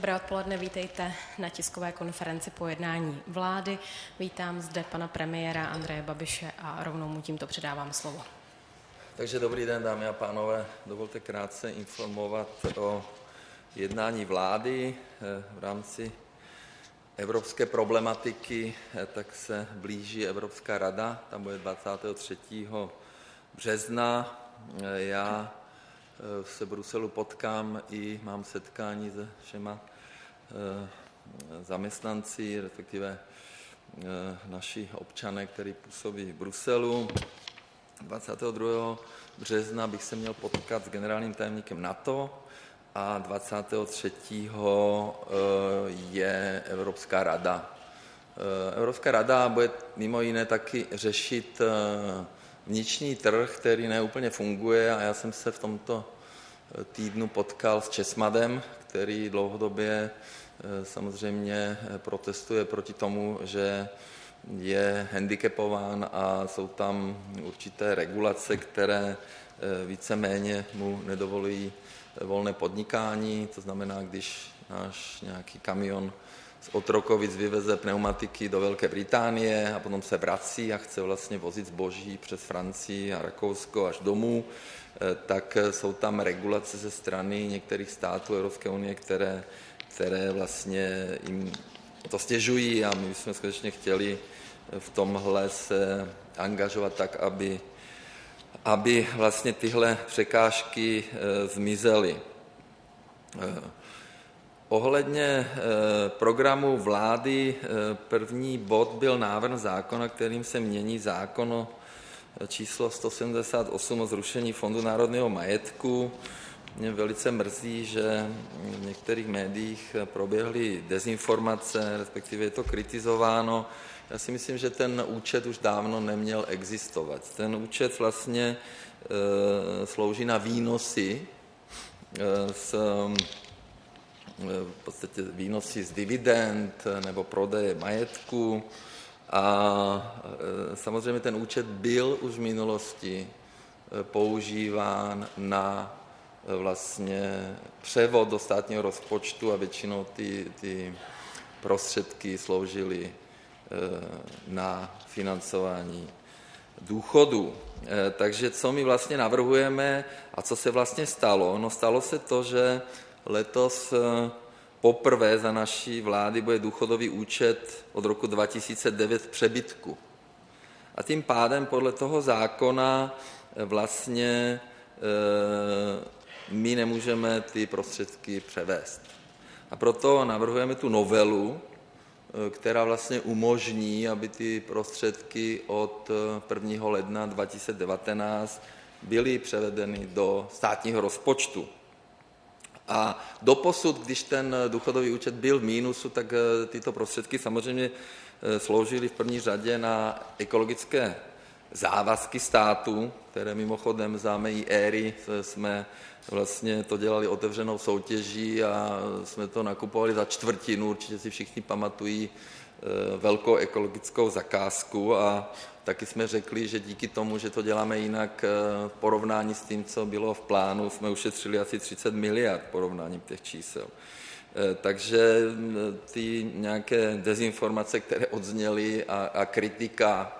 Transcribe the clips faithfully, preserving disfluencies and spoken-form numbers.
Dobré odpoledne, vítejte na tiskové konferenci po jednání vlády. Vítám zde pana premiéra Andreje Babiše a rovnou mu tímto předávám slovo. Takže dobrý den, dámy a pánové. Dovolte krátce informovat o jednání vlády v rámci evropské problematiky. Tak se blíží Evropská rada, tam bude dvacátého třetího března. Já se v Bruselu potkám i mám setkání se všema zaměstnanci, respektive naši občané, kteří působí v Bruselu. dvacátého druhého března bych se měl potkat s generálním tajemníkem NATO a dvacátého třetího je Evropská rada. Evropská rada bude mimo jiné taky řešit vnitřní trh, který neúplně funguje, a já jsem se v tomto týdnu potkal s Česmadem, který dlouhodobě samozřejmě protestuje proti tomu, že je handicapován a jsou tam určité regulace, které víceméně mu nedovolují volné podnikání. To znamená, když náš nějaký kamion z Otrokovic vyveze pneumatiky do Velké Británie a potom se vrací a chce vlastně vozit zboží přes Francii a Rakousko až domů, tak jsou tam regulace ze strany některých států Evropské unie, které, které vlastně jim to stěžují, a my jsme skutečně chtěli v tomhle se angažovat tak, aby, aby vlastně tyhle překážky zmizely. Ohledně programu vlády první bod byl návrh zákona, kterým se mění zákon číslo sto sedmdesát osm o zrušení Fondu národního majetku. Mě velice mrzí, že v některých médiích proběhly dezinformace, respektive je to kritizováno. Já si myslím, že ten účet už dávno neměl existovat. Ten účet vlastně e, slouží na výnosy e, z v podstatě výnosy z dividend nebo prodeje majetku, a samozřejmě ten účet byl už v minulosti používán na vlastně převod do státního rozpočtu a většinou ty, ty prostředky sloužily na financování důchodů. Takže co my vlastně navrhujeme a co se vlastně stalo? No, stalo se to, že letos poprvé za naší vlády bude důchodový účet od roku dva tisíce devět v přebytku. A tím pádem podle toho zákona vlastně my nemůžeme ty prostředky převést. A proto navrhujeme tu novelu, která vlastně umožní, aby ty prostředky od prvního ledna dva tisíce devatenáct byly převedeny do státního rozpočtu. A doposud, když ten důchodový účet byl v mínusu, tak tyto prostředky samozřejmě sloužily v první řadě na ekologické závazky státu, které mimochodem za mé éry jsme vlastně to dělali otevřenou soutěží a jsme to nakupovali za čtvrtinu. Určitě si všichni pamatují velkou ekologickou zakázku, a taky jsme řekli, že díky tomu, že to děláme jinak v porovnání s tím, co bylo v plánu, jsme ušetřili asi třicet miliard porovnáním těch čísel. Takže ty nějaké dezinformace, které odzněly, a, a kritika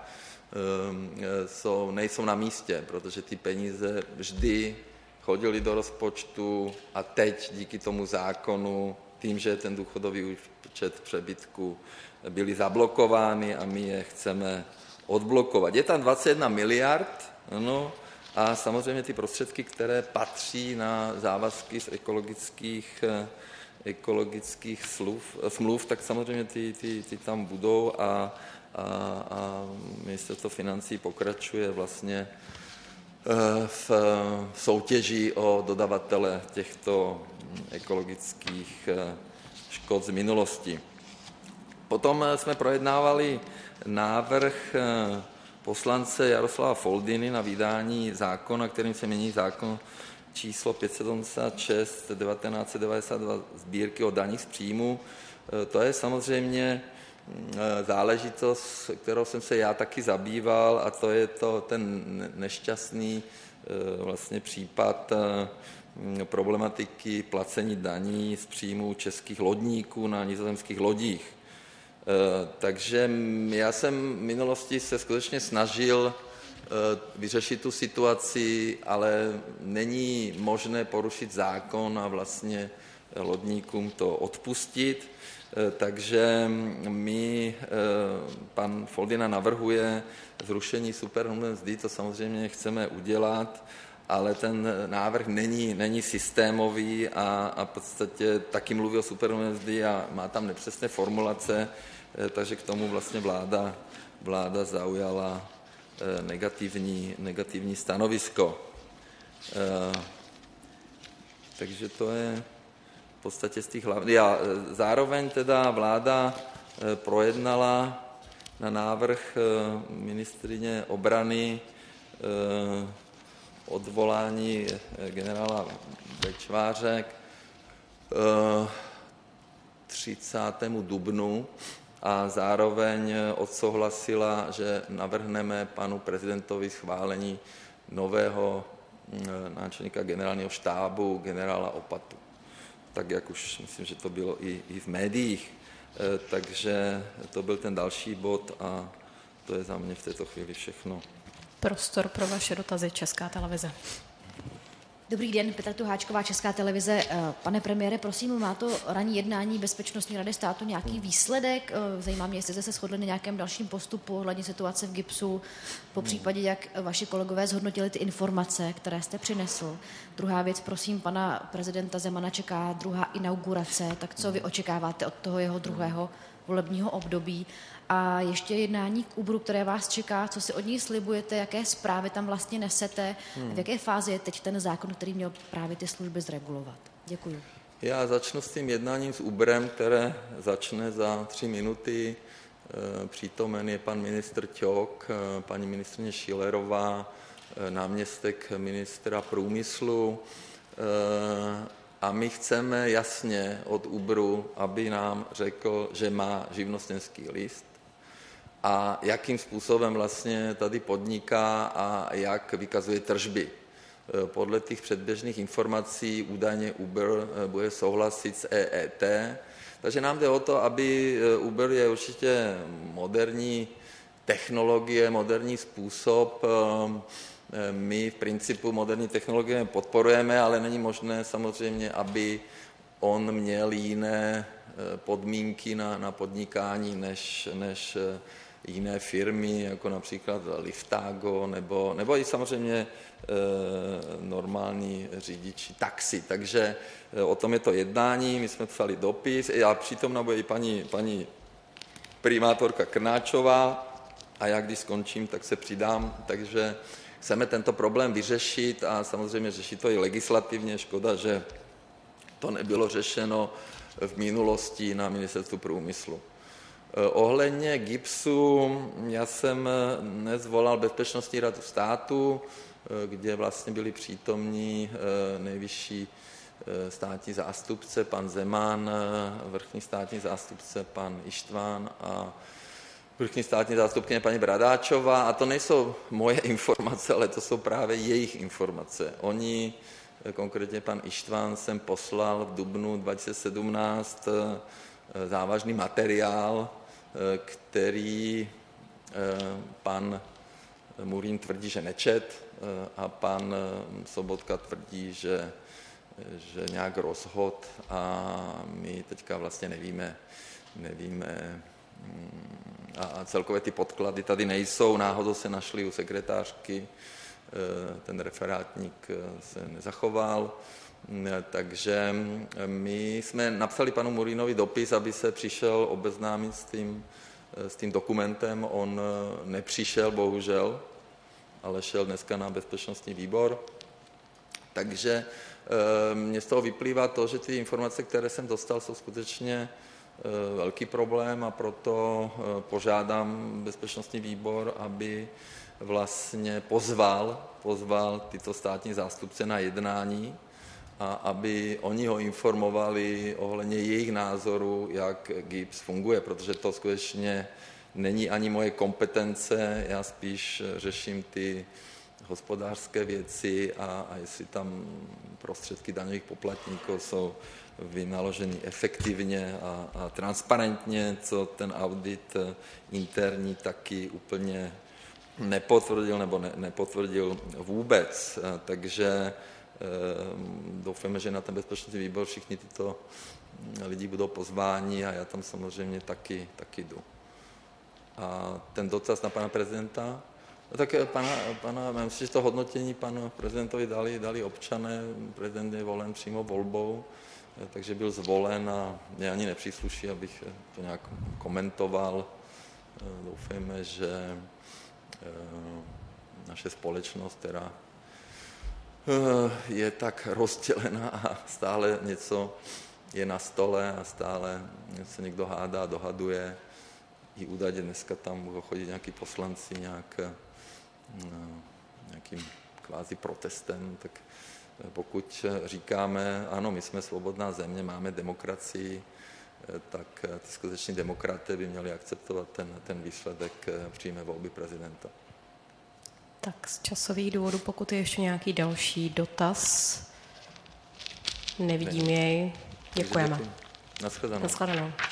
jsou, nejsou na místě, protože ty peníze vždy chodily do rozpočtu a teď díky tomu zákonu, tím, že ten důchodový účet v přebytku, byly zablokovány a my je chceme odblokovat. Je tam dvacet jedna miliard, no, a samozřejmě ty prostředky, které patří na závazky z ekologických, ekologických smluv, smluv, tak samozřejmě ty, ty, ty tam budou, a, a, a ministerstvo financí pokračuje vlastně v soutěži o dodavatele těchto ekologických škod z minulosti. Potom jsme projednávali návrh poslance Jaroslava Foldyny na vydání zákona, kterým se mění zákon číslo pět set sedmdesát šest devatenáct set devadesát dva sbírky o daních z příjmu. To je samozřejmě záležitost, kterou jsem se já taky zabýval, a to je to ten nešťastný vlastně případ problematiky placení daní z příjmů českých lodníků na nizozemských lodích. Takže já jsem v minulosti se skutečně snažil vyřešit tu situaci, ale není možné porušit zákon a vlastně lodníkům to odpustit. Takže my, pan Foldyna navrhuje zrušení superhrubé mzdy, to samozřejmě chceme udělat, ale ten návrh není, není systémový a, a v podstatě taky mluví o superhrubé mzdy a má tam nepřesné formulace, takže k tomu vlastně vláda, vláda zaujala negativní, negativní stanovisko. Takže to je v podstatě z těch hlavních. A zároveň teda vláda projednala na návrh ministryně obrany odvolání generála Bečváře k třicátému dubnu a zároveň odsouhlasila, že navrhneme panu prezidentovi schválení nového náčelníka generálního štábu, generála Opatu. Tak jak už myslím, že to bylo i, i v médiích. Takže to byl ten další bod a to je za mě v této chvíli všechno. Prostor pro vaše dotazy, Česká televize. Dobrý den, Petra Tuháčková, Česká televize. Pane premiére, prosím, má to ranní jednání Bezpečnostní rady státu nějaký výsledek? Zajímá mě, jestli jste se shodli na nějakém dalším postupu ohledně situace v GIBSu, po případě, jak vaši kolegové zhodnotili ty informace, které jste přinesl. Druhá věc, prosím, pana prezidenta Zemana čeká druhá inaugurace, tak co vy očekáváte od toho jeho druhého volebního období? A ještě jednání k Uberu, které vás čeká, co si od ní slibujete, jaké zprávy tam vlastně nesete, hmm. v jaké fázi je teď ten zákon, který měl právě ty služby zregulovat. Děkuji. Já začnu s tím jednáním s Uberem, které začne za tři minuty. Přítomen je pan ministr Ťok, paní ministryně Schillerová, náměstek ministra průmyslu. A my chceme jasně od Uberu, aby nám řekl, že má živnostenský list a jakým způsobem vlastně tady podniká a jak vykazuje tržby. Podle těch předběžných informací údajně Uber bude souhlasit s E E T, takže nám jde o to, aby Uber je určitě moderní technologie, moderní způsob. My v principu moderní technologie podporujeme, ale není možné samozřejmě, aby on měl jiné podmínky na, na podnikání než, než jiné firmy, jako například Liftago, nebo, nebo i samozřejmě e, normální řidiči taxi. Takže e, o tom je to jednání, my jsme psali dopis a přítomna bude i paní, paní primátorka Krnáčová a já když skončím, tak se přidám, takže chceme tento problém vyřešit a samozřejmě řešit to i legislativně. Škoda, že to nebylo řešeno v minulosti na ministerstvu průmyslu. Ohledně GIBSu, já jsem dnes volal Bezpečnostní radu státu, kde vlastně byli přítomní nejvyšší státní zástupce, pan Zeman, vrchní státní zástupce, pan Ištván a vrchní státní zástupkyně paní Bradáčová. A to nejsou moje informace, ale to jsou právě jejich informace. Oni, konkrétně pan Ištván, jsem poslal v dubnu dva tisíce sedmnáct závažný materiál, který pan Murín tvrdí, že nečet a pan Sobotka tvrdí, že, že nějak rozhod a my teďka vlastně nevíme, nevíme a celkově ty podklady tady nejsou, náhodou se našly u sekretářky, ten referátník se nezachoval, takže my jsme napsali panu Murínovi dopis, aby se přišel obeznámit s tím, s tím dokumentem. On nepřišel, bohužel, ale šel dneska na bezpečnostní výbor. Takže mně z toho vyplývá to, že ty informace, které jsem dostal, jsou skutečně velký problém a proto požádám bezpečnostní výbor, aby vlastně pozval, pozval tyto státní zástupce na jednání a aby oni ho informovali ohledně jejich názoru, jak GIBS funguje, protože to skutečně není ani moje kompetence, já spíš řeším ty hospodářské věci a, a jestli tam prostředky daňových poplatníků jsou vynaloženy efektivně a, a transparentně, co ten audit interní taky úplně nepotvrdil nebo ne, nepotvrdil vůbec. Takže doufáme, že na ten bezpečnostní výbor všichni tyto lidi budou pozváni a já tam samozřejmě taky, taky jdu. A ten dotaz na pana prezidenta, no tak pana, pana, myslím, že to hodnocení panu prezidentovi dali, dali občané, prezident je volen přímo volbou, takže byl zvolen a mě ani nepřísluší, abych to nějak komentoval. Doufejme, že naše společnost, která je tak rozdělená a stále něco je na stole a stále se někdo hádá, dohaduje. I údajně dneska tam budou chodit nějaký poslanci nějak, nějakým kvázi protestem, tak pokud říkáme, ano, my jsme svobodná země, máme demokracii, tak ty skuteční demokraté by měli akceptovat ten, ten výsledek přímé volby prezidenta. Tak z časových důvodů, pokud je ještě nějaký další dotaz, nevidím jej. Děkujeme. Naschledanou. Naschledanou.